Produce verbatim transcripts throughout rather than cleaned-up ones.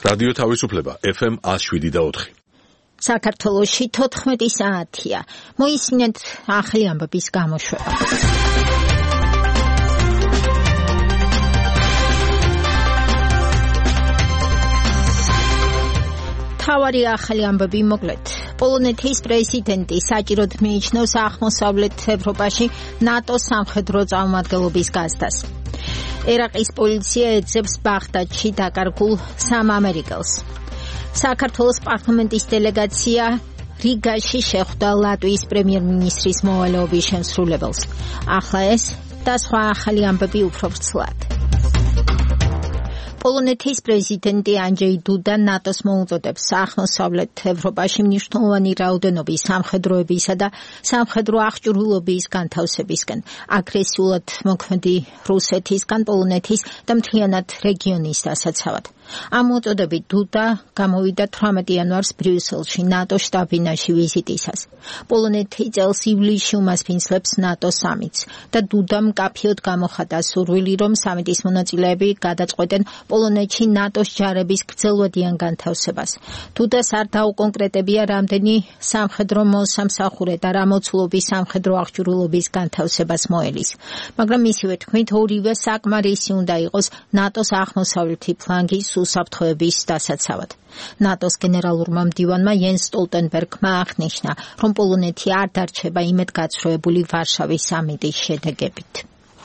რადიო თავისუფლება ეფ ემ one oh seven point four. საქართველოში თოთხმეტი საათია. მოისმინეთ ახალი ამბების გამოშვება. თავარი ახალი ამბები მოკლედ. პოლონეთის პრეზიდენტი საჭიროდ მიიჩნევს აღმოსავლეთ ევროპაში ნატოს სამხედრო წარმომადგენლობის გაზრდას. ერაყის პოლიცია ეძებს ბაღდადში დაკარგულ სამ ამერიკელს. საქართველოს პარლამენტის დელეგაცია რიგაში შეხვდა ლატვიის პრემიერ-მინისტრის მოვალეობის შემსრულებელს. ახლა ეს და სხვა ახალი ამბები უფრო ვრცლად. პოლონეთის პრეზიდენტი ანჯეი დუდა ნატოს მოუწოდებს აღმოსავლეთ ევროპაში მნიშვნელოვანი რაოდენობის სამხედროებისა და სამხედრო აღჭურვილობის განთავსებისკენ, აგრესიულად მოქმედი რუსეთისგან პოლონეთის და მთლიანად რეგიონის დასაცავად. ამ მოწოდებით დუდა გამოვიდა თვრამეტი იანვარს ბრიუსელში ნატოს შტაბ-ბინაში ვიზიტისას. პოლონეთი წელს ივლისში უმასპინძლებს ნატოს სამიტს და დუდამ მკაფიოდ გამოხატა სურვილი, რომ სამიტის მონაწილეები გადაწყვეტენ პოლონეთში ნატოს ჯარების გრძელვადიან განთავსებას. დუდას არ დაუკონკრეტებია რამდენი სამხედრო მოსამსახურე და რა მოცულობის სამხედრო აღჭურვილობის განთავსებას მოელის. მაგრამ მისივე თქმით, ორივე საკმარისი უნდა იყოს ნატოს აღმოსავლეთი ფლანგის უსაფრთხოების დასაცავად. ნატოს გენერალურმა მდივანმა იენს სტოლტენბერგმა აღნიშნა, რომ პოლონეთი არ დარჩება იმედგაცრუებული ვარშავის სამიტის შედეგებით.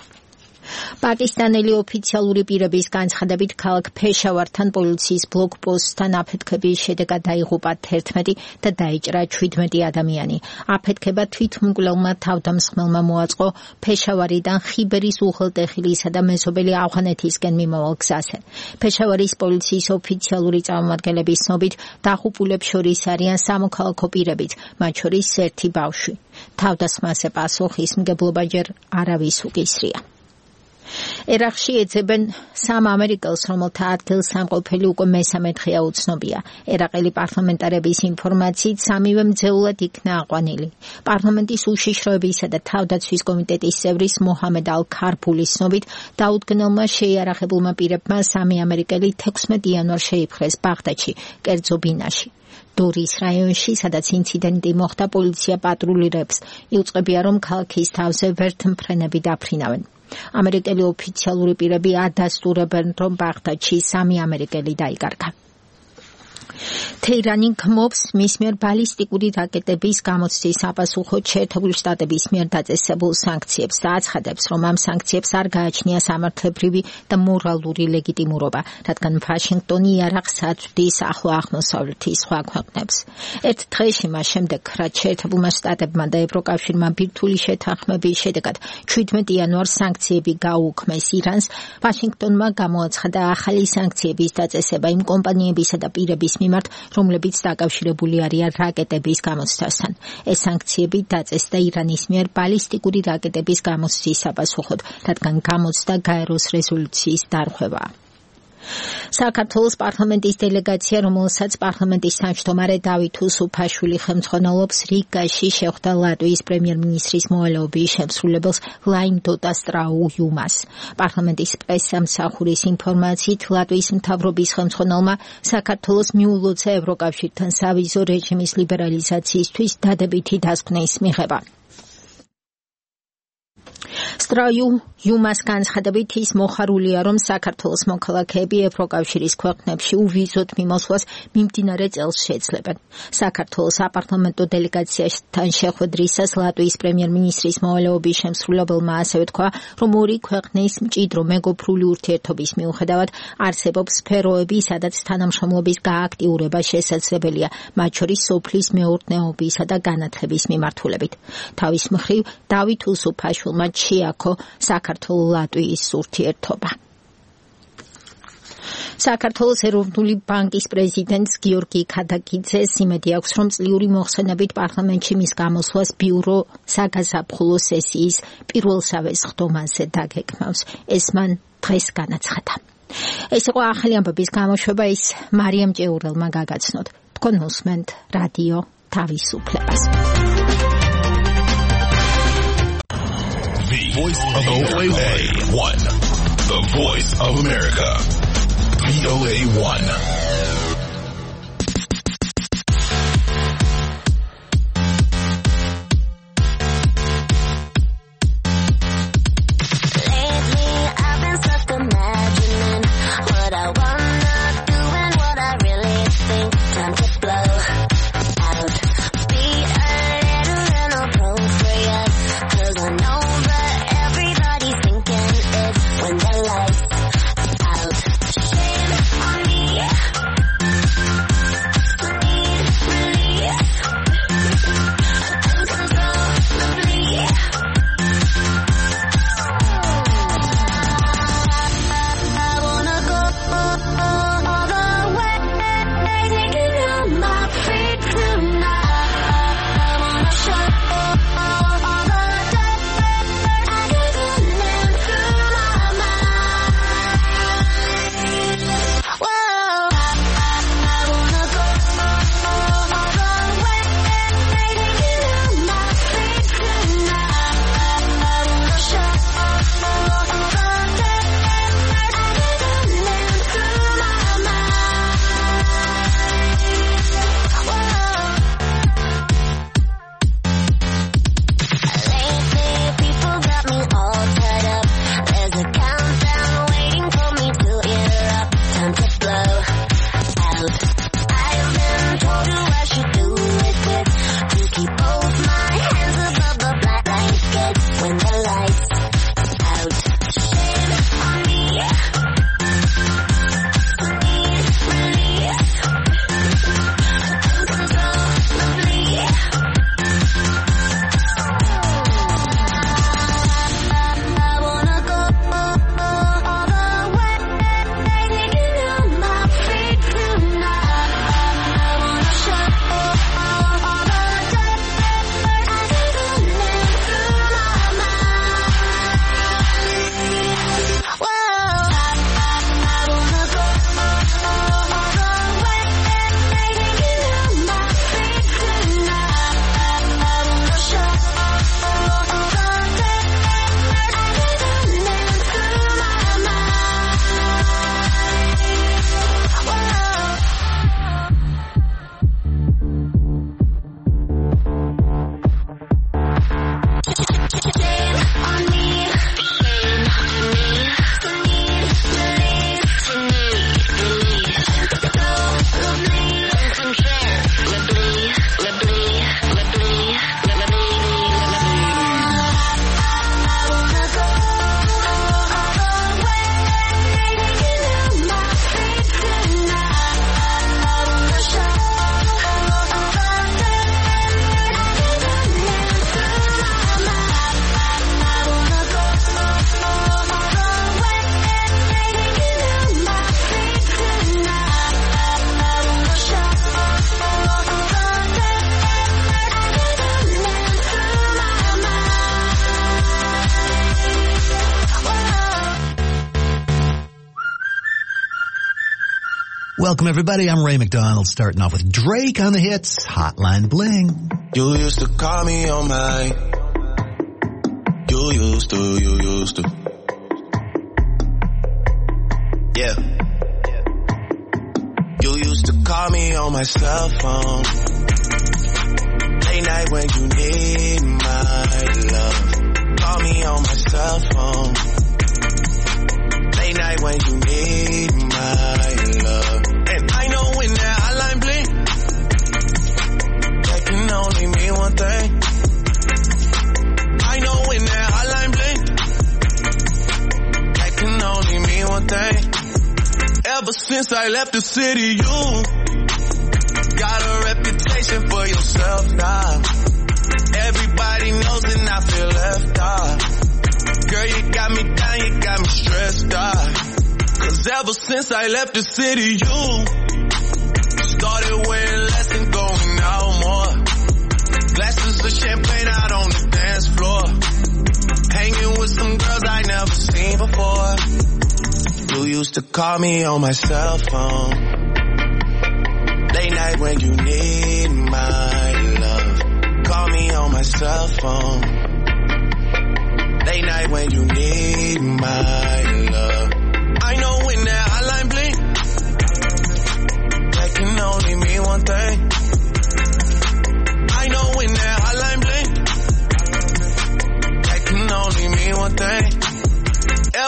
პაკისტანელი ოფიციალური პირების განცხადებით ქალაქ ფეშავართან პოლიციის ბლოკპოსტთან აფეთქების შედეგად დაიღუპა თერთმეტი და დაიჭრა შვიდმეტი ადამიანი. აფეთქება თვითმკვლელმა თავდამსხმელმა მოაწყო ფეშავარიდან ხიბერის უღელტეხილისა და მეზობელი ავღანეთისკენ მიმავალ გზაზე. ფეშავარის პოლიციის ოფიციალური წარმომადგენლების ცნობით დაღუპულებს შორის არიან სამოქალაქო პირებიც, მათ შორის ერთი ბავშვი. თავდასხმაზე პასუხისმგებლობა ჯერ არავის უკისრია. ერაყში ეძებენ სამ ამერიკელს, რომელთა ადგილსამყოფელი უკვე მესამე დღეა უცნობია. ერაყელი პარლამენტარების ინფორმაციით სამივე მძეულად იქნა აყვანილი. პარლამენტის უშიშროებისა და თავდაცვის კომიტეტის წევრის მოჰამედ ალ-ქარბულის ცნობით, დაუდგენელმა შეიარაღებულმა პირებმა სამი ამერიკელი თექვსმეტი იანვარს შეიპყრეს ბაღდადში, კერძო ბინაში. დორის რაიონში, სადაც ინციდენტი მოხდა, პოლიცია პატრულირებს. იუწყებია, რომ ქალაქის თავზე ვერტმფრენები დაფრინავენ. ამერიკელი ოფიციალური პირები ადასტურებენ, რომ ბაღდადში სამი ამერიკელი დაიკარგა. თეირანი გმობს მის მიერ ბალისტიკური რაკეტების გამოცდის საპასუხოდ შეერთებული შტატების მიერ დაწესებულ სანქციებს და აცხადებს, რომ ამ სანქციებს არ გააჩნია სამართლებრივი და მორალური ლეგიტიმურობა, რადგან ვაშინგტონი იარაღს აწვდის ახლო აღმოსავლეთის სხვა ქვეყნებს. ერთ დღეში მას შემდეგ, რაც შეერთებულმა შტატებმა და ევროკავშირმა ბირთვული შეთანხმების შედეგად შვიდმეტი იანვარს სანქციები გაუქმეს ირანს, ვაშინგტონმა გამოაცხადა ახალი სანქციების დაწესება იმ კომპანიებისა და პირების მიმართ, რომლებიც დაკავშირებული არიან რაკეტების გამოცდასთან. ეს სანქციები დაწესდა ირანის მიერ ბალისტიკური რაკეტების გამოცდის საპასუხოდ, რადგან გამოცდა გაეროს რეზოლუციის დარღვევაა. საქართველოს პარლამენტის დელეგაცია, რომელსაც პარლამენტის თავმჯდომარე დავით უსუფაშვილი ხელმძღვანელობს, რიგაში შეხვდა ლატვიის პრემიერ-მინისტრის მოვალეობის შემსრულებელს ლაიმდოტა სტრაუ-იუმას. პარლამენტის პრესსამსახურის ინფორმაციით, ლატვიის მთავრობის ხელმძღვანელმა საქართველოს მიულოცა ევროკავშირთან სავიზო რეჟიმის ლიბერალიზაციისთვის დადებითი დასკვნის მიღება. სტრაუ-იუმას განცხადებით, ის მოხარულია, რომ საქართველოს მოქალაქეები ევროკავშირის ქვეყნებში უვიზოდ მიმოსვლას მიმდინარე წელს შეძლებენ. საქართველოს საპარლამენტო დელეგაციასთან შეხვედრისას ლატვიის პრემიერ-მინისტრის მოვალეობის შემსრულებელმა ასევე თქვა, რომ ორი ქვეყნის მჭიდრო მეგობრული ურთიერთობის მიუხედავად არსებობს სფეროები, სადაც თანამშრომლობის გააქტიურება შესაძლებელია, მათ შორის სოფლის მეურნეობისა და განათლების მიმართულებით. თავის მხრივ, დავით უსუფაშვილმა შეაქო საქართველოს-ლატვიის ურთიერთობა. საქართველოს ეროვნული ბანკის პრეზიდენტს გიორგი ქადაკიძეს იმედი აქვს, რომ წლიური მოხსენებით პარლამენტში მის გამოსვლას ბიურო საგაზაფხულო სესიის პირველსავე სხდომაზე დაგეგმავს. ეს მან დღეს განაცხადა. ეს იყო ახალი ამბების გამოშვება, ის მარიამ ჭეურელმა გაგაცნოთ. თქვენ მოსმენთ რადიო თავისუფლებას. The Voice of O A one, the Voice of America. V O A one. Welcome, everybody. I'm Ray McDonald, starting off with Drake on the hits, Hotline Bling. You used to call me on my... You used to, you used to. Yeah. You used to call me on my cell phone. Late night when you need my love. Call me on my cell phone. Late night when you need my love. And I know when that hotline blink, that can only mean one thing. I know when that hotline blink, that can only mean one thing. Ever since I left the city, you got a reputation for yourself now. Everybody knows and I feel left out. Girl, you got me down, you got me stressed out. Cause ever since I left the city, you started wearing less and going out more. Glasses of champagne out on the dance floor. Hanging with some girls I never seen before. You used to call me on my cell phone. Late night when you need my love. Call me on my cell phone. Late night when you need my love. I know when that hotline blink,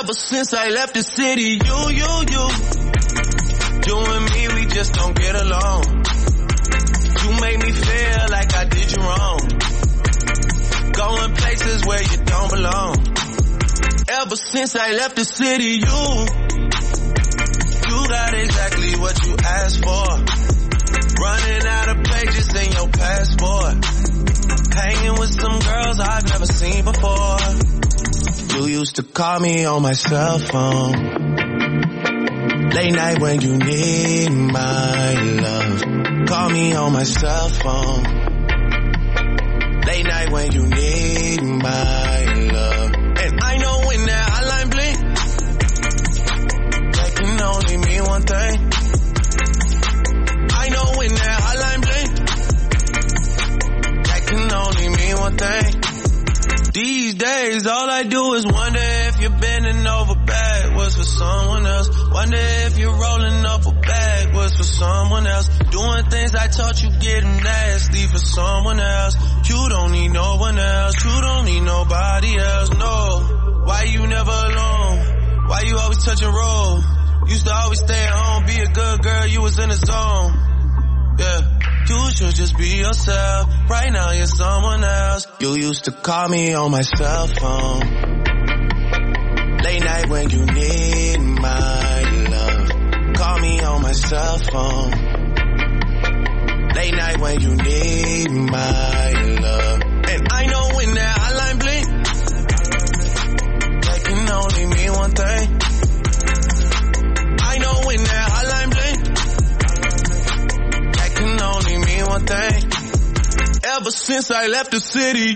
Ever since I left the city, you, you, you. You and me, we just don't get along. You make me feel like I did you wrong. Going places where you don't belong. Ever since I left the city, you, you got exactly what you asked for. Running out of pages in your passport. Hanging with some girls I've never seen before. You used to call me on my cell phone. Late night when you need my love. Call me on my cell phone. Late night when you need my love. And I know when that hotline blink, that can only mean one thing. I know when that hotline blink, that can only mean one thing. These days, all I do is wonder if you're bending over backwards for someone else. Wonder if you're rolling up a backwards for someone else. Doing things I taught you getting nasty for someone else. You don't need no one else. You don't need nobody else, no. Why you never alone? Why you always touch and roll? Used to always stay at home, be a good girl, you was in the zone. Yeah. You should just be yourself. Right now you're someone else. You used to call me on my cell phone. Late night when you need my love. Call me on my cell phone. Late night when you need my love. And I know when that hotline blink, that can only mean one thing. I know when that hotline blink, can only mean one thing. Ever since I left the city,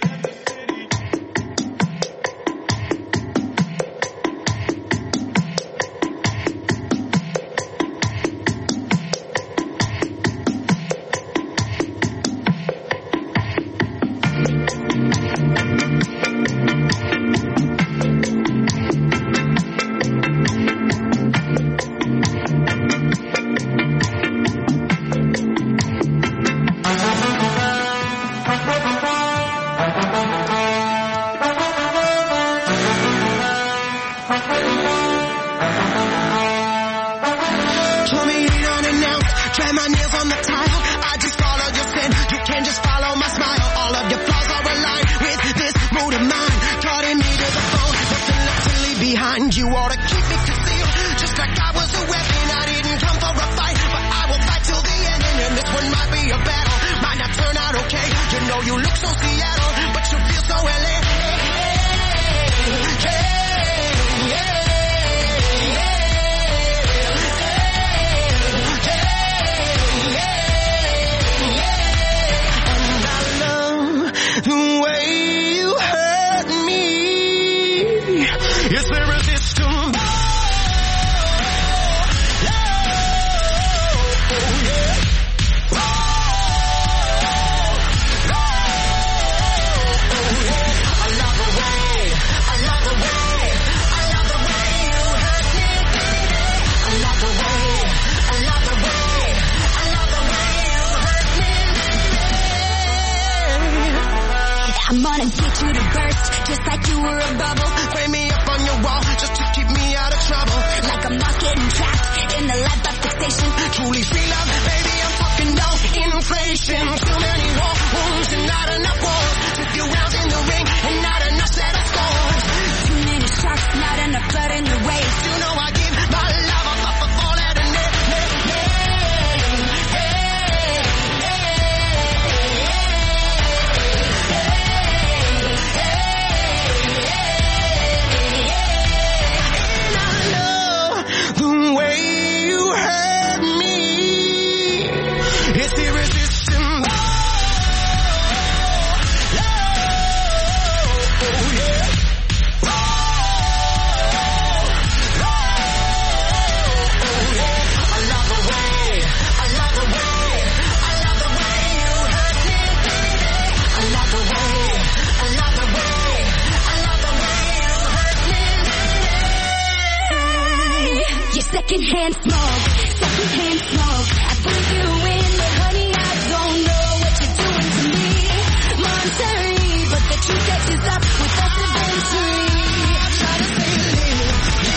secondhand smoke, secondhand smoke. I put you in, but honey, I don't know what you're doing to me. Monterey, but the truth catches up with us eventually. I try to stay lit,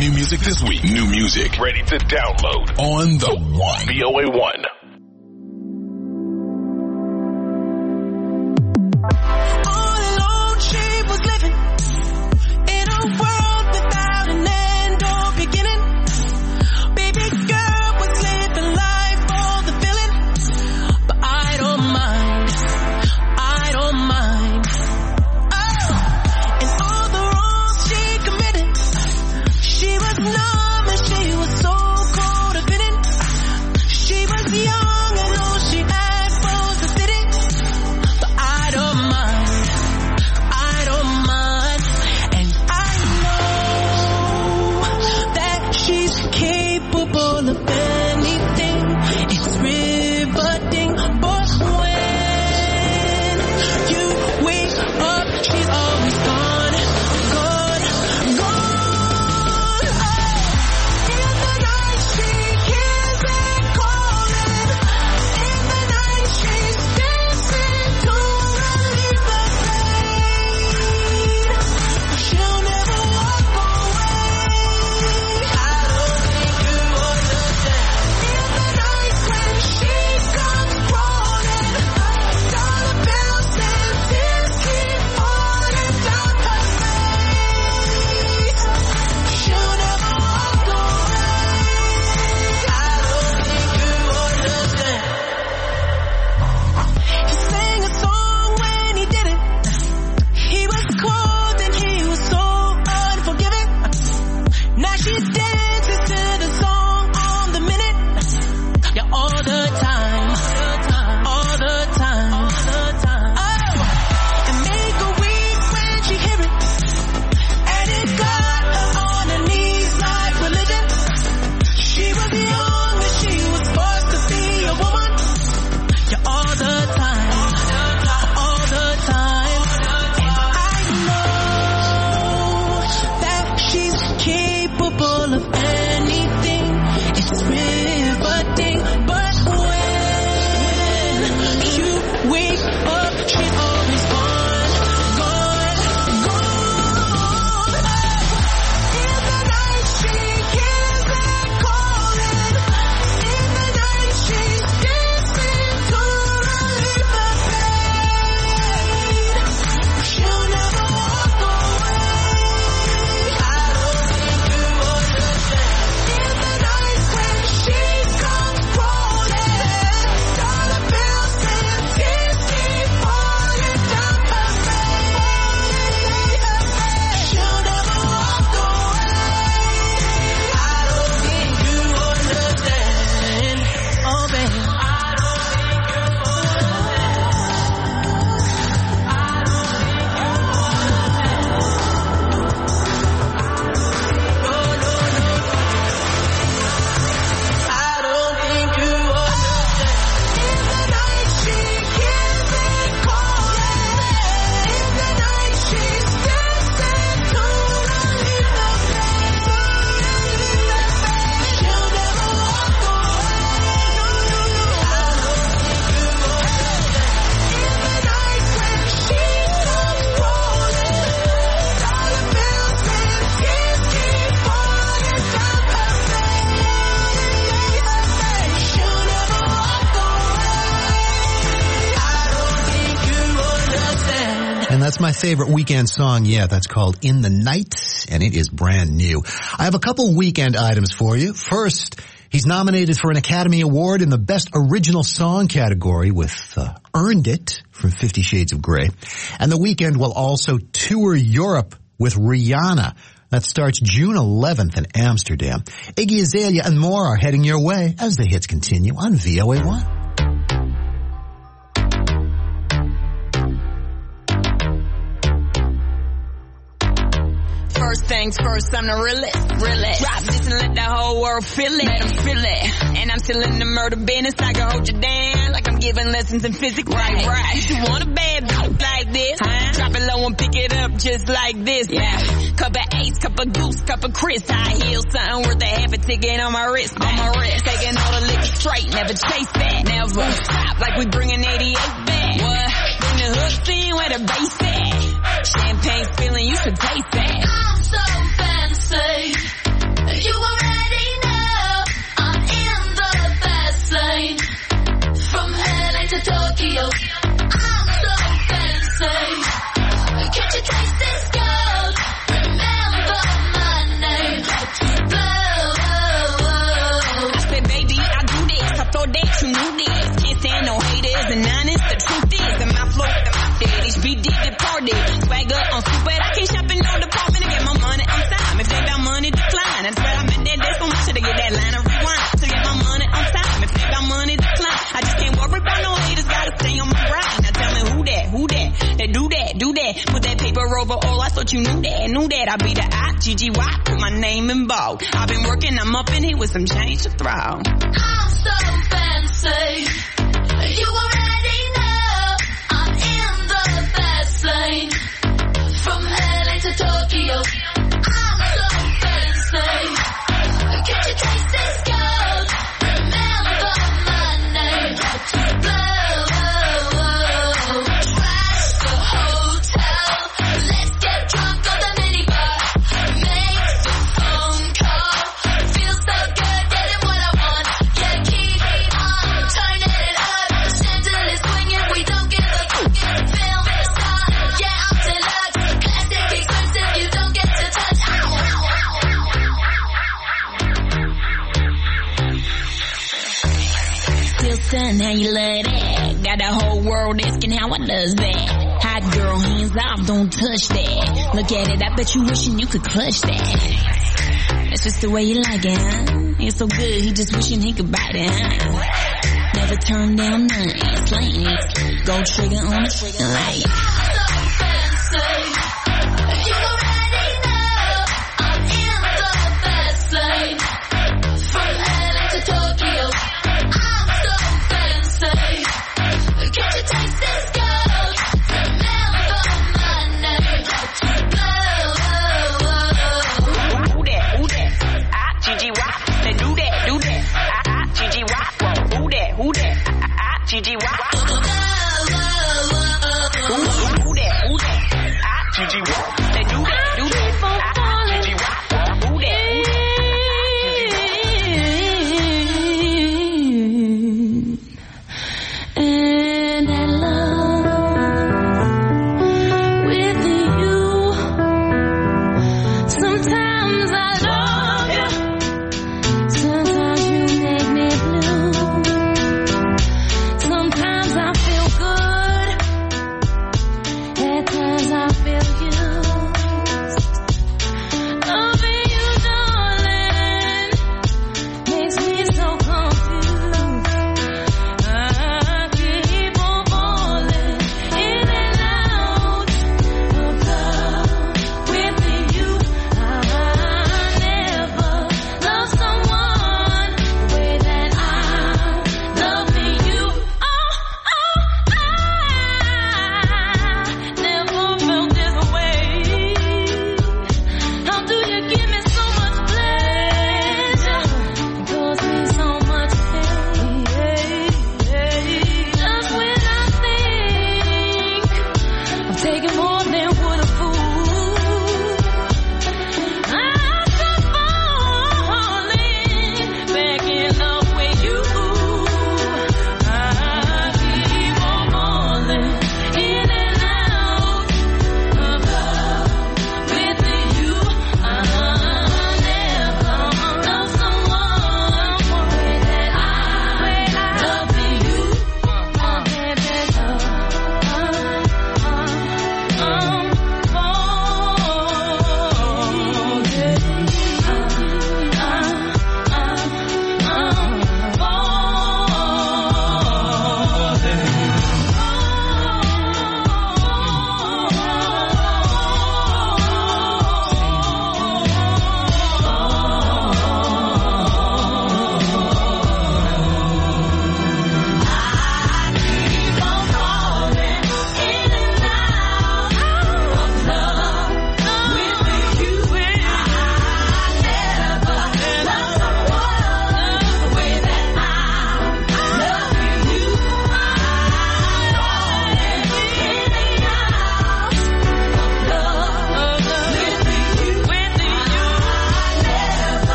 new music this week. New music ready to download on the One. V O A one. All alone she was living in a world without an end or beginning. Baby girl was living life for the feeling, but I don't mind, I don't mind. Oh, and all the wrongs she committed, she was numb and she was so cold of it. She was young and all she had was a city, but I don't mind, I don't mind. And I know that she's capable of anything. It's riveting, but when you wake up, she's always gone, gone, gone. Oh, in the night she hears it calling. In the night she's dancing to relieve the pain. She'll never walk away. I don't think you understand. In the night when she comes crawling, dollar bills and tears keep falling down her face. She'll never walk away. I don't think you understand. He sang a song when he did it. He was cold and he was so unforgiving. Now she dances to the song on the minute. Yeah, all the time, all the time. Oh, and make her weep when she hear it. And it got her on her knees like religion. She was young and she was forced to be a woman. Yeah, all the time, all the time. And I know that she's capable of anything. It's riveting, but when you wake up, she's always gone, gone, gone. In the night she hears it calling. In the night she's dancing to relieve the pain. She'll never walk away. I don't think you understand. In the night when she comes crawling, dollar bills and tears keep falling down her face. She'll never walk away. I don't think you understand. Oh, baby. I don't think you I don't think you understand. In the night she hears it calling. In the night she's dancing to relieve the pain. She'll never walk away. I don't think you understand. In the night when she comes crawling, dollar bills and tears keep falling down her face. She'll never walk away. I don't think you understand. And that's my favorite weekend song yet. That's called In the Night, and it is brand new. I have a couple weekend items for you. First, he's nominated for an Academy Award in the Best Original Song category with uh, Earned It from Fifty Shades of Grey. And The Weeknd will also tour Europe with Rihanna. That starts June eleventh in Amsterdam. Iggy Azalea and more are heading your way as the hits continue on V O A one. First things first, I'm the realest, realest. Drop this and let the whole world feel it, let them feel it. And I'm still in the murder business, I can hold you down like I'm giving lessons in physics. Right, right. You want a bad bitch like this? Huh? Drop it low and pick it up just like this. Yeah. Cup of Ace, cup of Goose, cup of Chris. I heal something worth a half a ticket on my wrist, on my wrist. Taking all the liquor straight, never chase that, never stop like we bringing eighty-eight back. What? Bring the hooks in where the bass at. Champagne spilling, you should taste that. I'm so fancy. Atlanta rewind to get my money on time. If they got money to climb, I just can't worry about no haters. Gotta stay on my grind. Now tell me who that, who that, that do that, do that. Put that paper over all. I thought you knew that, knew that. I be the I G G Y, put my name in bold. I've been working, I'm up in here with some change to throw. I'm so fancy. You already know I'm in the fast lane. From L A to Tokyo. I'm so fancy. Can't you taste this gold? Remember my name. Blow, trash the hotel. Let's get drunk on the minibar. Make the phone call. Feels so good getting what I want. Yeah, keep on turning it up. Chandelier swinging, we don't give a fuck. Film star, yeah, I'm deluxe. Classic expensive, you don't get to touch. Ow, ow, ow, Still son, how you love that? Got the whole world asking how I does that. Hot girl, hands off, don't touch that. Look at it, I bet you wishing you could clutch that. That's just the way you like it, huh? It's so good, he just wishing he could bite it, huh? Never turn down nothing, slaying it. Gold trigger on the trigger light. You already know I'm in the fast lane. From L A to Tokyo, I'm so fancy. Can't you taste this gold? Remember my name. Who that, who that? I G G Y, they do that, do that. I G G Y, who that, who that? I G G Y. Blow, blow, blow, blow.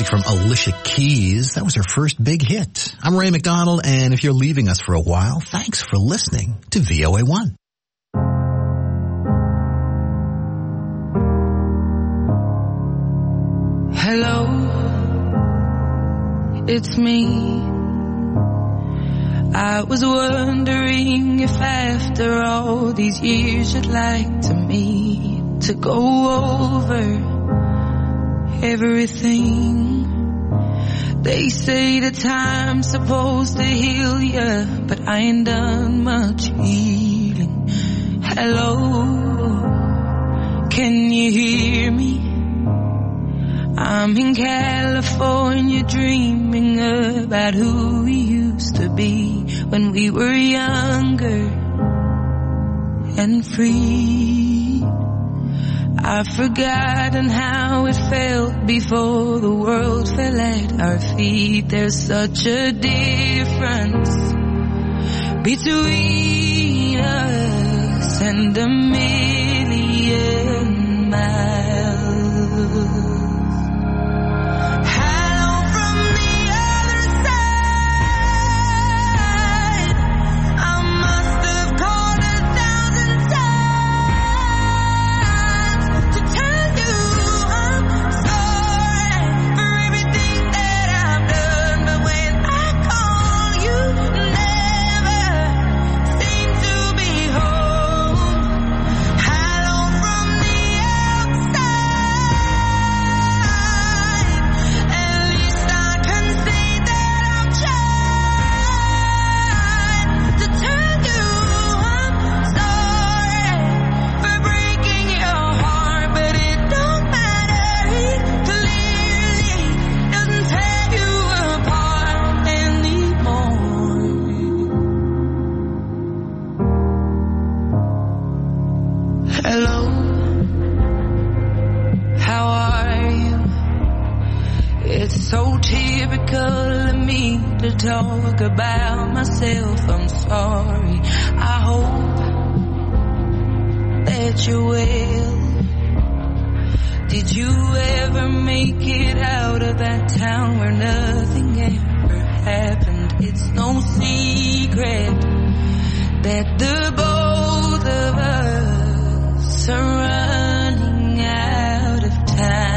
music from Alicia Keys. That was her first big hit. I'm Ray McDonald, and if you're leaving us for a while, thanks for listening to V O A one. Hello, it's me. I was wondering if after all these years you'd like to meet to go over everything. They say that time's supposed to heal ya, but I ain't done much healing. Hello, can you hear me? I'm in California dreaming about who we used to be when we were younger and free. I've forgotten how it felt before the world fell at our feet. There's such a difference between us and a million miles. Talk about myself, I'm sorry. I hope that you're well. Did you ever make it out of that town where nothing ever happened? It's no secret that the both of us are running out of time.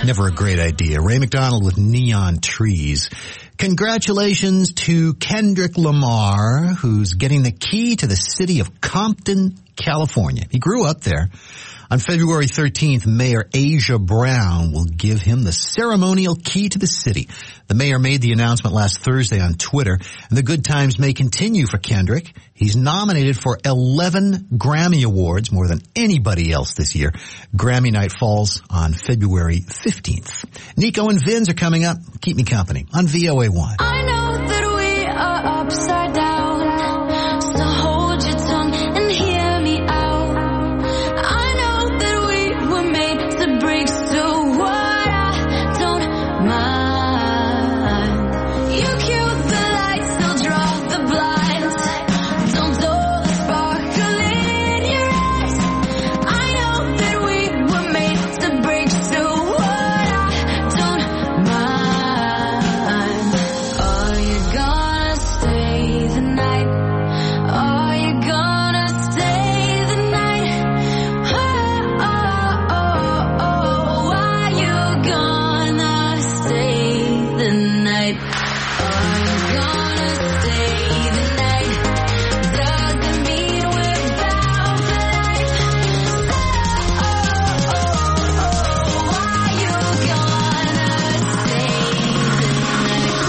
Never a great idea. Ray McDonald with Neon Trees. Congratulations to Kendrick Lamar, who's getting the key to the city of Compton, California. He grew up there. On February thirteenth, Mayor Asia Brown will give him the ceremonial key to the city. The mayor made the announcement last Thursday on Twitter, and the good times may continue for Kendrick. He's nominated for eleven Grammy Awards, more than anybody else this year. Grammy night falls on February fifteenth. Nico and Vinz are coming up. Keep me company on V O A one. I know that we are upside down, so hold your tongue and hear me out. I know that we were made to break, so what I don't mind. You cue the lights, they'll draw the blinds. Don't dull the sparkle in your eyes. I know that we were made to break, so what I don't mind. Are you gonna stay the night? Are you gonna stay the night? Oh, oh, oh, oh. Are you gonna stay the night? Are you gonna stay the night? Doesn't mean we're bound for life. Oh, oh, oh, oh. Are you gonna stay the night?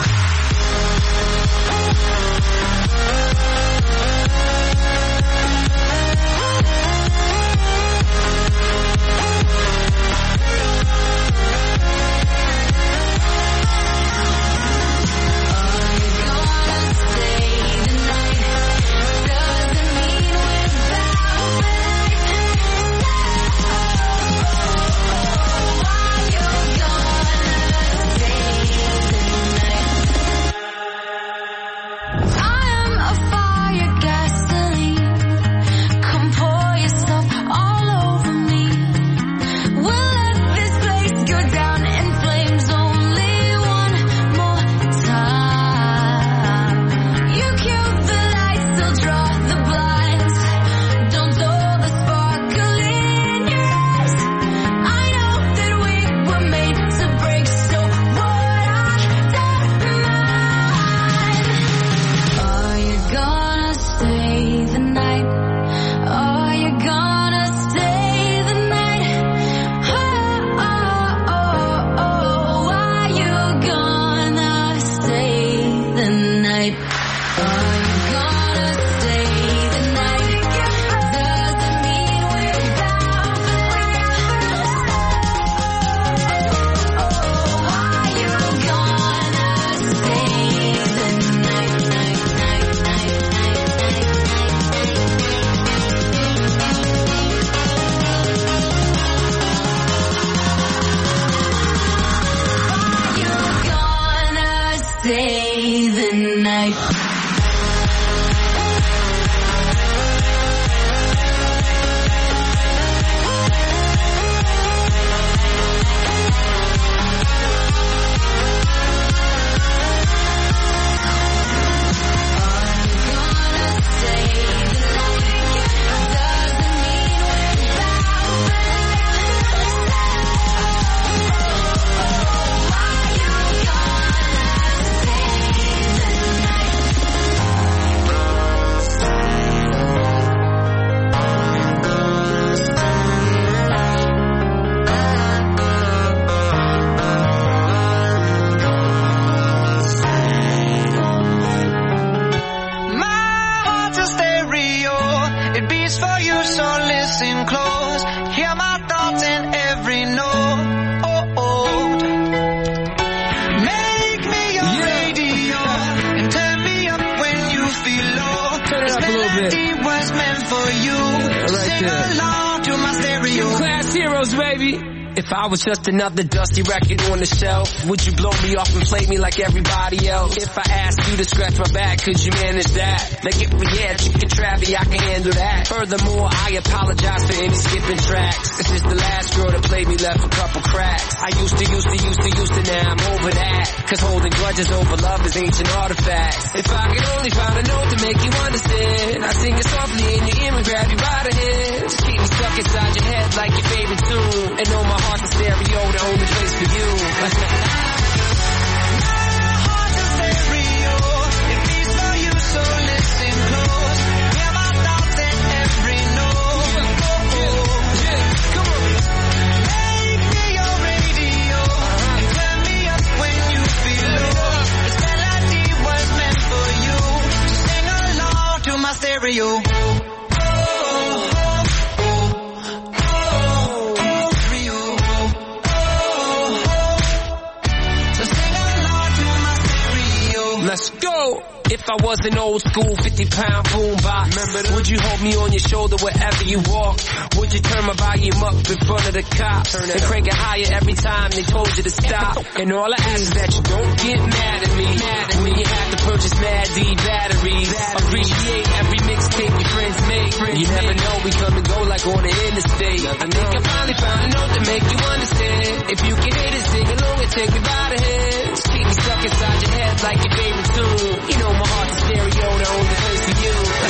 Stay the night. If I was just another dusty record on the shelf, would you blow me off and play me like everybody else? If I asked you to scratch my back, could you manage that? Like if we had chicken Travie, I can handle that. Furthermore, I apologize for any skipping tracks. This is the last girl that played me, left a couple cracks. I used to, used to, used to, used to, now I'm over that. Cause holding grudges over love is ancient artifacts. If I could only find a note to make you understand, I sing it softly in your ear and grab you by the hand. Just keep me stuck inside your head like your favorite tune. And know my heart's a stereo, the only place for you. So listen close, hear my thoughts in every note. Come on. Make me your radio, and turn me up when you feel low. This melody was meant for you, so sing along to my stereo. Let's go. If I was an old school fifty pound boombox, would you hold me on your shoulder wherever you walk? Would you turn my volume up in front of the cops and crank it higher every time they told you to stop? And all I ask is that you don't get mad at me when you have to purchase Mad D batteries. Appreciate every mixtape your friends make. You never know, we come and go like on the interstate. I think I finally found a note to make you understand. If you can hit it, sing along and take me by the hand. Just keep me stuck inside your head like your favorite tune. You know my heart's a stereo, the only place for you. My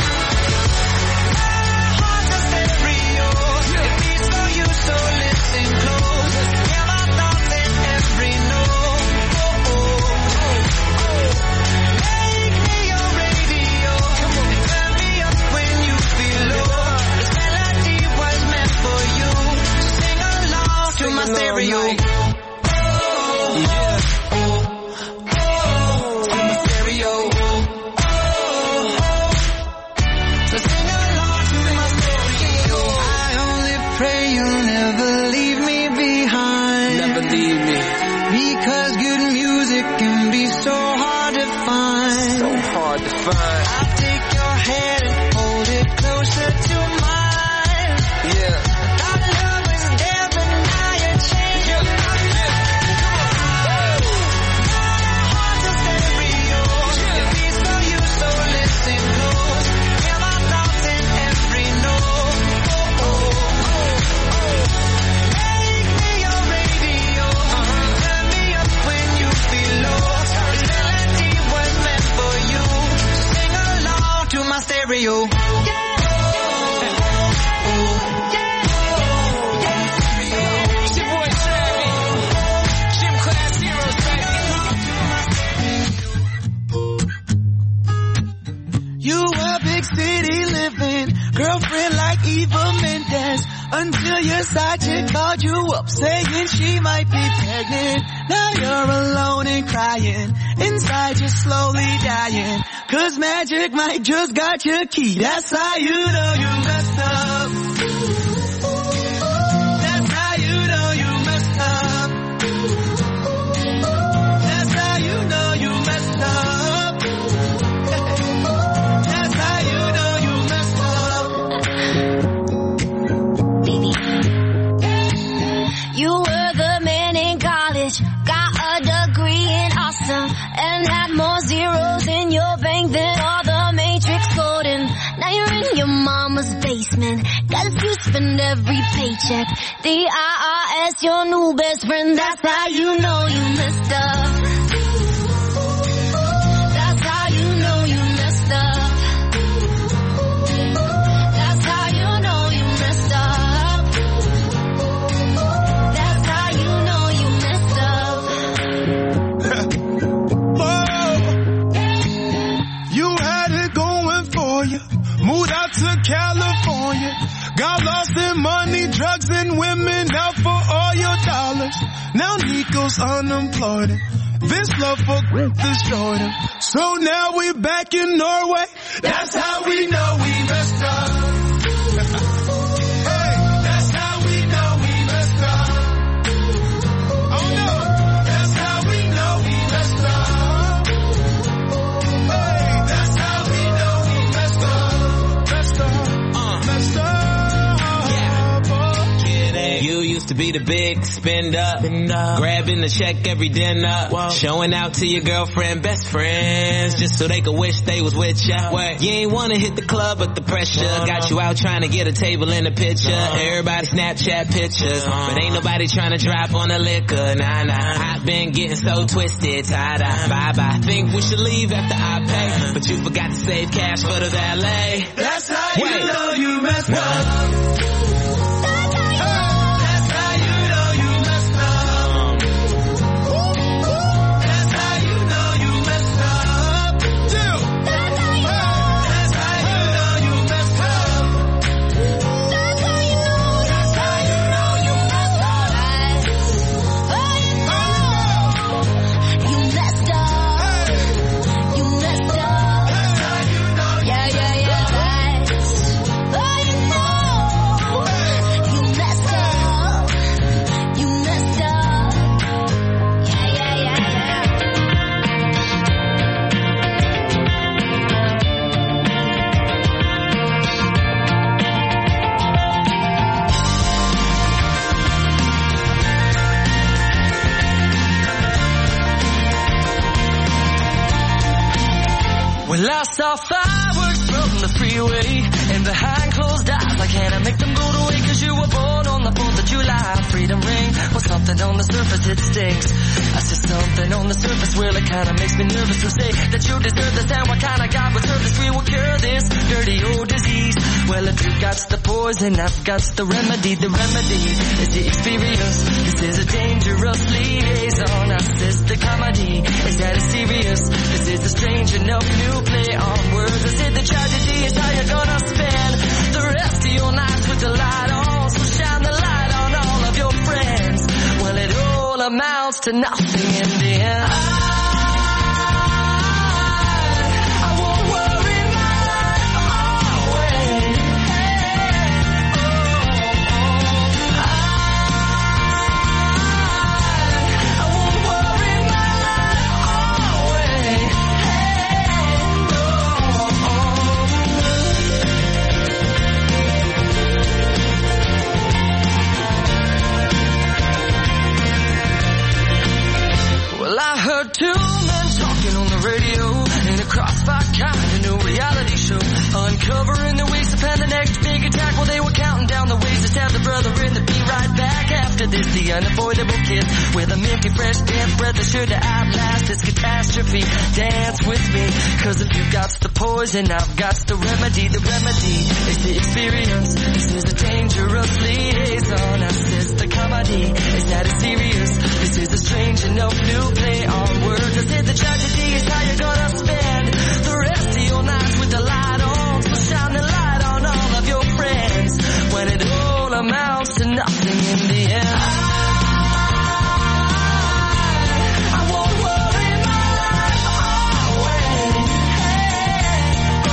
heart's a stereo, it beats for you, so listen close. Hear my thoughts in every note. Oh, oh, oh. Make me your radio, and turn me up when you feel low. This melody was meant for you, so sing along to my stereo. Yeah. Because good music can be so hard to find. So hard to find. I'll take your hand and hold it closer to mine. Yeah. Our love was there, but now you're changing. Yeah. Heart's a stereo. It beats for you, so listen close. Hear my thoughts in every note. Oh, oh, oh, oh. Make me your radio. Turn me up when you feel low. This melody was meant for you. Sing along to my stereo. It's your boy Travis. Gym Class Heroes, baby. You a big city living girlfriend like Eva Mendes, until your side chick called you up saying she might be pregnant. Now you're alone and crying, inside you're slowly dying, cause magic might just got your key. That's how you know you messed up. That's how you know you messed up. That's how you know you messed up. That's how you know you messed up. You were the man in college, got a degree in awesome, and had more zeros in your bank than all the Matrix coding. Now you're in your mama's basement, cause you spend every paycheck. The I R S, your new best friend, that's how you know you messed up. That's how you know you messed up. That's how you know you messed up. That's how you know you messed up. Whoa. You had it going for you. Moved out to California. Got lost in money, drugs, and women out for all your dollars. Now Nico's unemployed. This love for destroyed him. So now we back in Norway. That's how we know we messed up. Hey, that's how we know we messed up. Oh no, that's how we know we messed up. Hey, that's how we know we messed up. Messed up, uh, messed up. You used to be the big spender, grabbing the check every dinner, Whoa. Showing out to your girlfriend, best friends, just so they could wish they was with ya. What? You ain't wanna hit the club, but the pressure uh-huh. got you out trying to get a table in the picture. Uh-huh. Everybody Snapchat pictures, uh-huh. but ain't nobody trying to drop on the liquor. Nah, nah. I've been getting so twisted, tied up. Bye bye. Think we should leave after I pay, uh-huh. but you forgot to save cash for the valet. That's how Wait. you know you messed up. Well, I saw fireworks from the freeway, and behind closed eyes, like, can I make them go away? Cause you were born on the fourth of July. Freedom ring, well, something on the surface, it stinks. I said something on the surface, well, it kinda makes me nervous to say that you deserve this, and what kind of God would serve this? We will cure this dirty old disease. Well, if you got the poison, I've got the remedy. The remedy is the experience. This is a dangerous liaison. I says the comedy, is that it's serious? This is a strange enough new play on words. I said the tragedy is how you're gonna spend the rest of your nights with the light on. So shine the light on all of your friends. Well, it all amounts to nothing in the end. Two men talking on the radio in a crossfire kind of new reality show, uncovering the ways to plan the next big attack. Well, they were counting down the ways to stab the brother in the be right back after this. The unavoidable kiss with a milky fresh dance breath that should outlast this catastrophe. Dance with me, cause if you got the poison, I've got the remedy. The remedy is the experience. This is a dangerous liaison. I says the comedy, is that it's serious? This is a strange enough new play on words. I said the tragedy is how you're gonna spend the rest of your nights with the light on. So shine the light on all of your friends when it all amounts to nothing in the end. I won't worry my life away. Oh,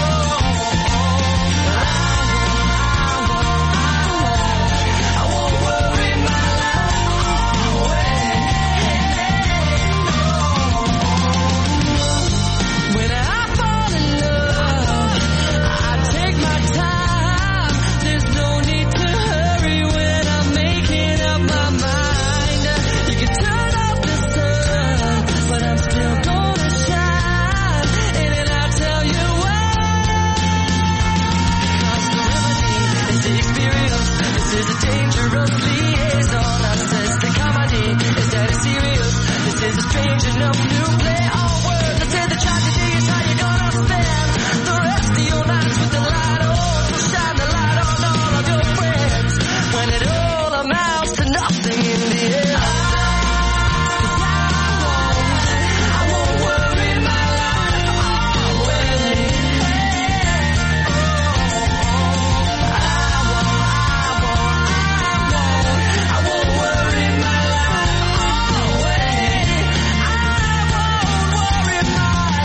I won't worry my life away. When I fall in love, I take my time. There's no need to hurry when I'm making up my mind. You can turn off the sun, but I'm still gonna shine. And then I'll tell you why. Cause the remedy is the experience. This is a dangerous liaison. I says the comedy is that it's serious. This is a strange enough new play on words. I say the tragedy is how you're gonna spend the rest of your nights with the light on. So shine the light on all of your friends when it all amounts to nothing in the end. I won't worry my life away. I won't worry my life away. I won't worry my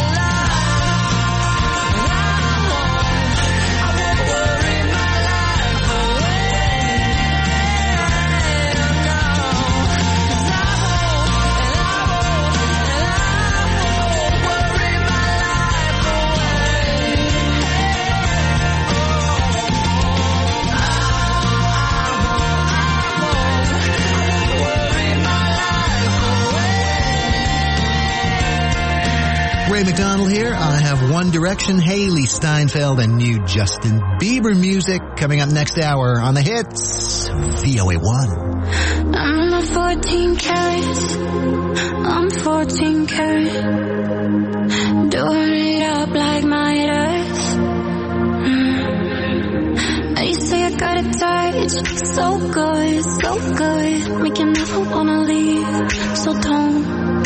Ray McDonald here. I have One Direction, Haley Steinfeld, and new Justin Bieber music coming up next hour on the hits. V O A one. I'm a fourteen carat. I'm fourteen carat. Doing it up like Midas. Mm. They say I got a touch, so good, so good. Make you never wanna leave. So don't,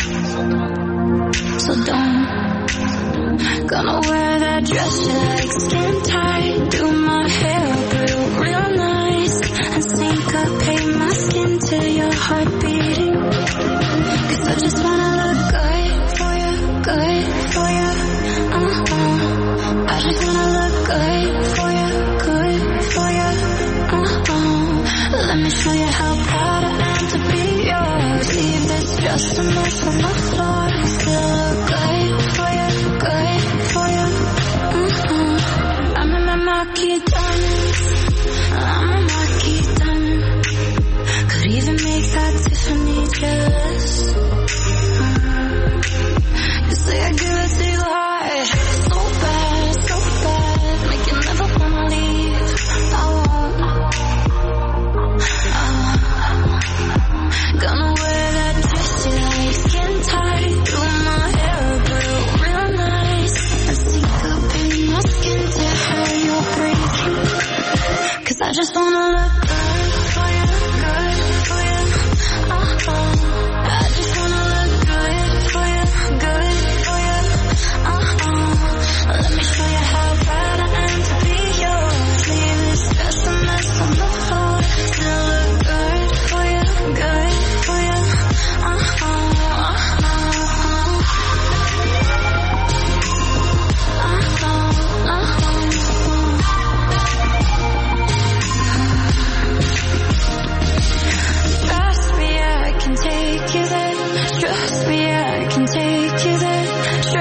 so don't. Gonna wear that dress you like, skin tight. Do my hair up real, real nice. And syncopate my skin till your heart beating. Cause I just wanna look good for you, good for you. Uh-huh. I just wanna look good for you, good for you. Uh-huh. Let me show you how proud I am to be yours. Leave this just a mess on the floor. Still look good for you, good for you. Uh-huh. I'm in my marquee diamonds. I'm a marquee diamond. Could even make that Tiffany jealous. Uh-huh. You say I give it to you high, so bad.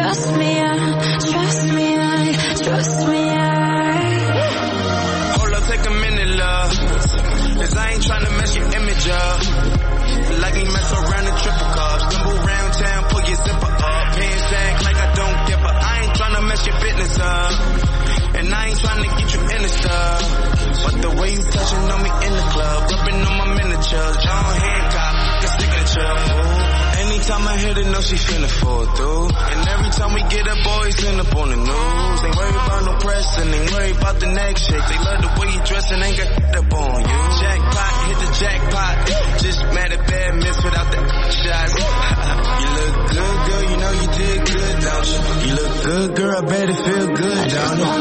Trust me, I, trust me, I, trust me, I. Hold up, take a minute, love. Cause I ain't tryna mess your image up. Like me mess around and triple cup. Stumble round town, pull your zipper up. Pants sag like I don't give a. I ain't tryna mess your business up. And I ain't tryna get you in the stuff. But the way you touching on me in the club, rubbing on my miniatures, John Hancock, the signature. Anytime I hit it, know she finna fall through. And every time we get up, boys end up on the news. Ain't worried about no press and ain't worried about the next shit. They love the way you dress and ain't got up on you. Jackpot, hit the jackpot. Just mad at bad miss without the shots. You look good, girl, you know you did good, don't you? You look good, girl, I bet it feel good, don't you?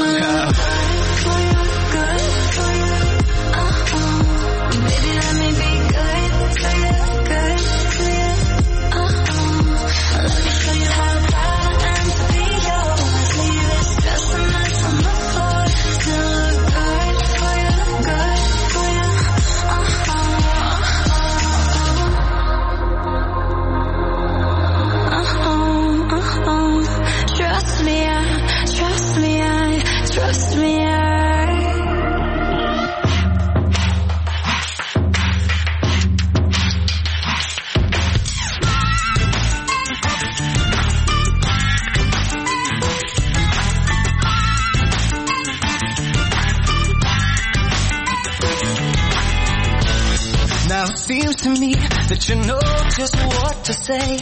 Baby, let me be good for you, good for you. Uh-huh. Let me show you how bad I am to be yours. Leave it stress and mess on the floor. Still look good for you, good for you. Uh-huh. Uh-huh. Uh-huh. Trust me, I, trust me, I, trust me, I. Now it seems to me that you know just what to say,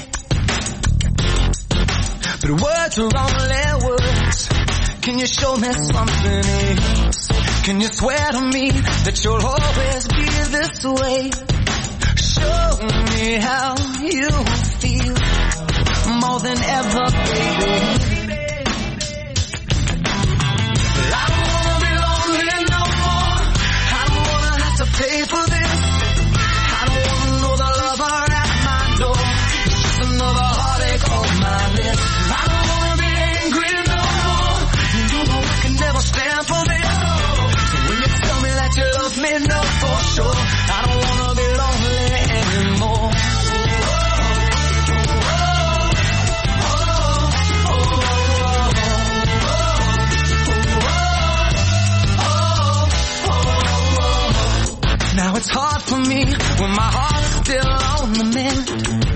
but words are only words. Can you show me something else? Can you swear to me that you'll always be this way? Show me how you feel more than ever, baby. I don't wanna be lonely no more. I don't wanna have to pay for this. Another heartache on my list. I don't wanna be angry no more. You know I can never stand for this. So when you tell me that you love me, know for sure I don't wanna be lonely anymore. Now it's hard for me when my heart's still on the mend.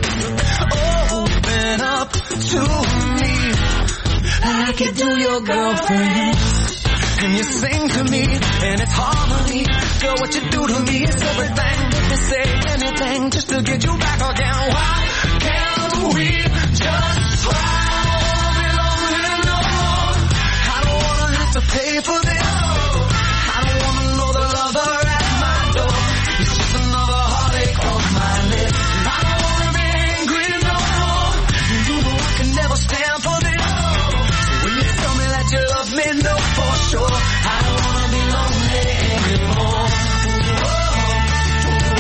Open up to me like you do your girlfriend. And you sing to me and it's harmony. Girl, what you do to me is everything. Let me say anything just to get you back again. Why can't we just try? I don't wanna be lonely no more. I don't wanna have to pay for this. I don't wanna know the lover at my door. It's just another heartache on my list. I don't wanna be angry no more. You know I can never stand for this. So when you tell me that you love me, know for sure I don't wanna be lonely anymore.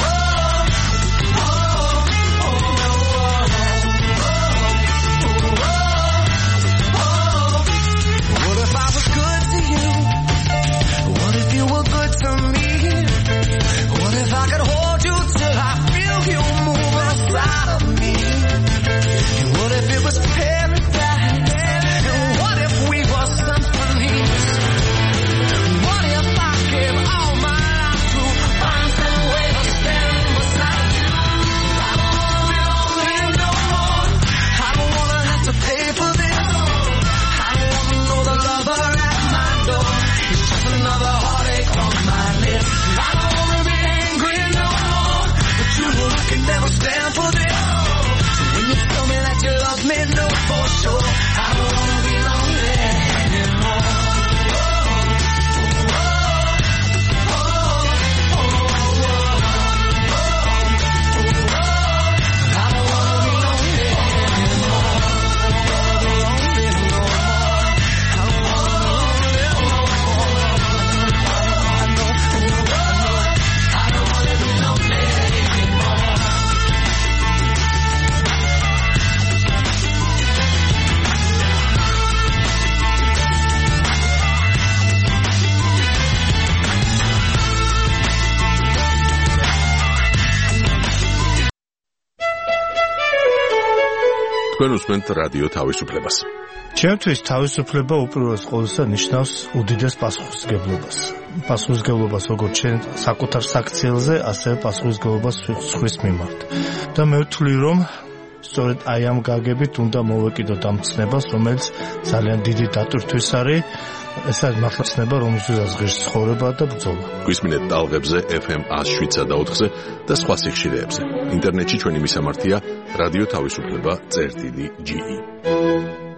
Oh, oh, oh, oh, oh, oh, oh, oh. თქვენ უსმენთ რადიო თავისუფლებას. ჩემთვის თავისუფლება უპირველეს ყოვლისა ნიშნავს უდიდეს პასუხისმგებლობას. პასუხისმგებლობას როგორც ჩვენ საკუთარ საქციელზე, ასევე პასუხისმგებლობას სხვის მიმართ. და მე ვთვლი, რომ სწორედ აი ამ გაგებით უნდა მოვეკიდოთ ამ ცნებას, რომელიც ძალიან დიდი დატვირთვის არის. ეს არის მართლა ცნება, რომელზეც ღირს ცხოვრება და ბრძოლა. გვისმინეთ ტალღებზე F M one oh seven point four-ზე და სხვა სიხშირეებზე. ინტერნეტში ჩვენი მისამართია რადიო თავისუფლება წერტილი G E.